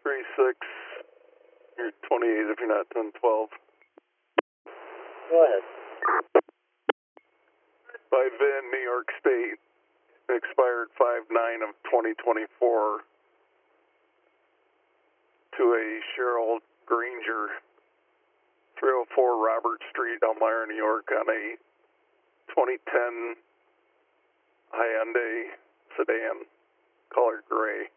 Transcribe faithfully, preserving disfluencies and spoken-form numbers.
three six, you're twenty-eight if you're not ten twelve. Go ahead. By V I N, New York State, expired five nine of twenty twenty-four to a Cheryl Granger, three oh four Robert Street, Elmira, New York, on a twenty ten Hyundai sedan, color gray.